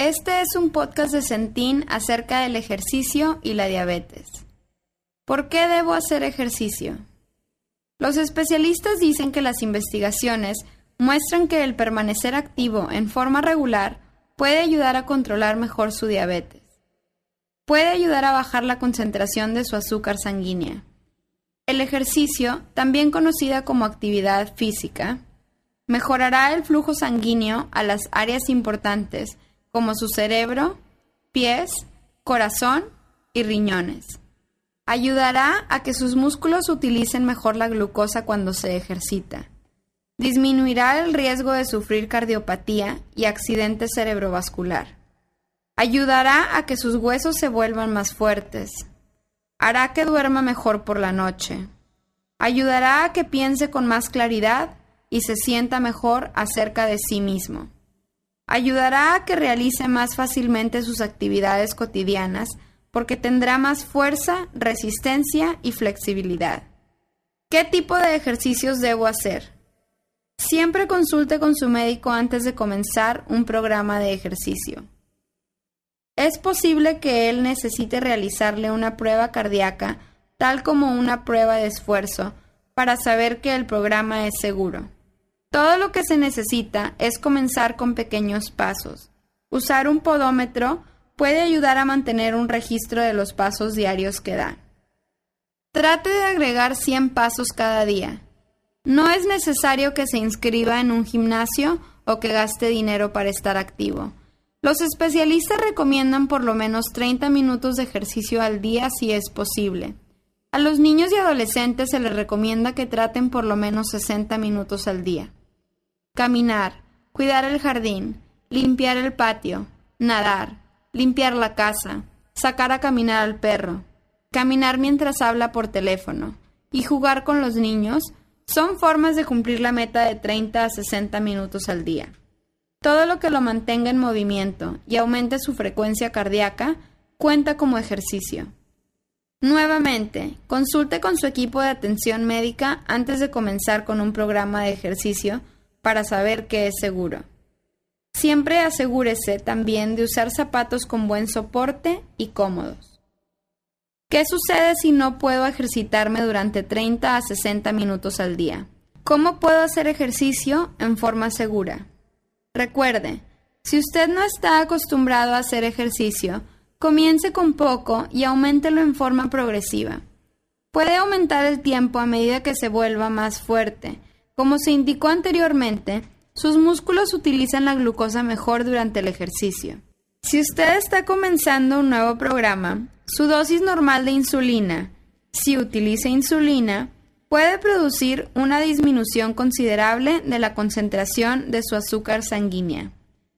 Este es un podcast de Centín acerca del ejercicio y la diabetes. ¿Por qué debo hacer ejercicio? Los especialistas dicen que las investigaciones muestran que el permanecer activo en forma regular puede ayudar a controlar mejor su diabetes. Puede ayudar a bajar la concentración de su azúcar sanguínea. El ejercicio, también conocida como actividad física, mejorará el flujo sanguíneo a las áreas importantes como su cerebro, pies, corazón y riñones. Ayudará a que sus músculos utilicen mejor la glucosa cuando se ejercita. Disminuirá el riesgo de sufrir cardiopatía y accidente cerebrovascular. Ayudará a que sus huesos se vuelvan más fuertes. Hará que duerma mejor por la noche. Ayudará a que piense con más claridad y se sienta mejor acerca de sí mismo. Ayudará a que realice más fácilmente sus actividades cotidianas porque tendrá más fuerza, resistencia y flexibilidad. ¿Qué tipo de ejercicios debo hacer? Siempre consulte con su médico antes de comenzar un programa de ejercicio. Es posible que él necesite realizarle una prueba cardíaca, tal como una prueba de esfuerzo, para saber que el programa es seguro. Todo lo que se necesita es comenzar con pequeños pasos. Usar un podómetro puede ayudar a mantener un registro de los pasos diarios que da. Trate de agregar 100 pasos cada día. No es necesario que se inscriba en un gimnasio o que gaste dinero para estar activo. Los especialistas recomiendan por lo menos 30 minutos de ejercicio al día si es posible. A los niños y adolescentes se les recomienda que traten por lo menos 60 minutos al día. Caminar, cuidar el jardín, limpiar el patio, nadar, limpiar la casa, sacar a caminar al perro, caminar mientras habla por teléfono y jugar con los niños son formas de cumplir la meta de 30 a 60 minutos al día. Todo lo que lo mantenga en movimiento y aumente su frecuencia cardíaca cuenta como ejercicio. Nuevamente, consulte con su equipo de atención médica antes de comenzar con un programa de ejercicio para saber que es seguro. Siempre asegúrese también de usar zapatos con buen soporte y cómodos. ¿Qué sucede si no puedo ejercitarme durante 30 a 60 minutos al día? ¿Cómo puedo hacer ejercicio en forma segura? Recuerde, si usted no está acostumbrado a hacer ejercicio, comience con poco y auméntelo en forma progresiva. Puede aumentar el tiempo a medida que se vuelva más fuerte. Como se indicó anteriormente, sus músculos utilizan la glucosa mejor durante el ejercicio. Si usted está comenzando un nuevo programa, su dosis normal de insulina, si utiliza insulina, puede producir una disminución considerable de la concentración de su azúcar sanguínea.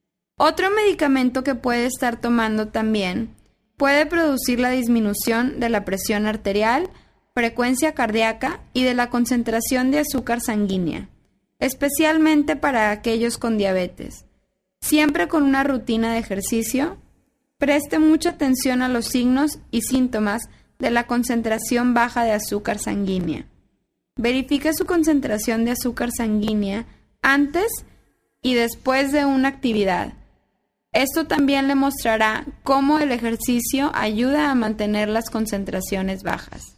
Otro medicamento que puede estar tomando también puede producir la disminución de la presión arterial, frecuencia cardíaca y de la concentración de azúcar sanguínea, especialmente para aquellos con diabetes. Siempre con una rutina de ejercicio, preste mucha atención a los signos y síntomas de la concentración baja de azúcar sanguínea. Verifique su concentración de azúcar sanguínea antes y después de una actividad. Esto también le mostrará cómo el ejercicio ayuda a mantener las concentraciones bajas.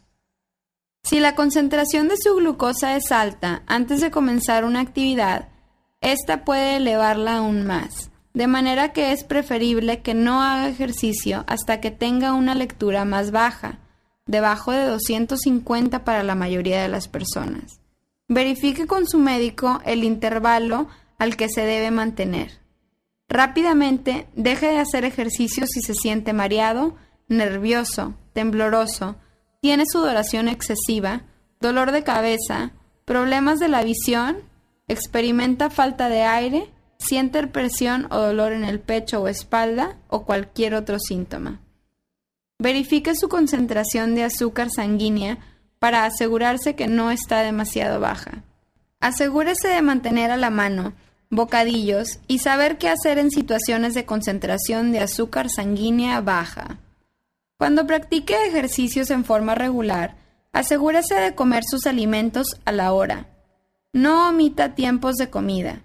Si la concentración de su glucosa es alta antes de comenzar una actividad, esta puede elevarla aún más, de manera que es preferible que no haga ejercicio hasta que tenga una lectura más baja, debajo de 250 para la mayoría de las personas. Verifique con su médico el intervalo al que se debe mantener. Rápidamente, deje de hacer ejercicio si se siente mareado, nervioso, tembloroso, tiene sudoración excesiva, dolor de cabeza, problemas de la visión, experimenta falta de aire, siente presión o dolor en el pecho o espalda o cualquier otro síntoma. Verifique su concentración de azúcar sanguínea para asegurarse que no está demasiado baja. Asegúrese de mantener a la mano bocadillos y saber qué hacer en situaciones de concentración de azúcar sanguínea baja. Cuando practique ejercicios en forma regular, asegúrese de comer sus alimentos a la hora. No omita tiempos de comida.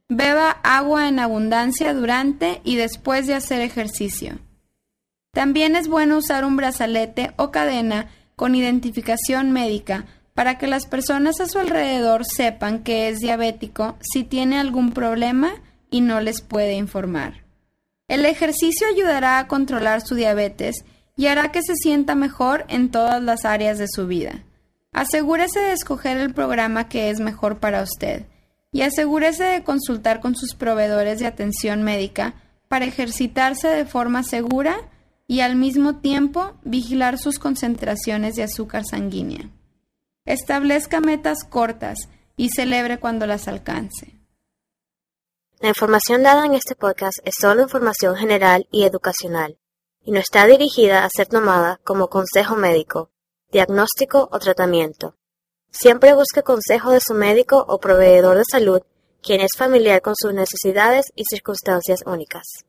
Beba agua en abundancia durante y después de hacer ejercicio. También es bueno usar un brazalete o cadena con identificación médica para que las personas a su alrededor sepan que es diabético si tiene algún problema y no les puede informar. El ejercicio ayudará a controlar su diabetes y hará que se sienta mejor en todas las áreas de su vida. Asegúrese de escoger el programa que es mejor para usted y asegúrese de consultar con sus proveedores de atención médica para ejercitarse de forma segura y al mismo tiempo vigilar sus concentraciones de azúcar sanguínea. Establezca metas cortas y celebre cuando las alcance. La información dada en este podcast es solo información general y educacional y no está dirigida a ser tomada como consejo médico, diagnóstico o tratamiento. Siempre busque consejo de su médico o proveedor de salud, quien es familiar con sus necesidades y circunstancias únicas.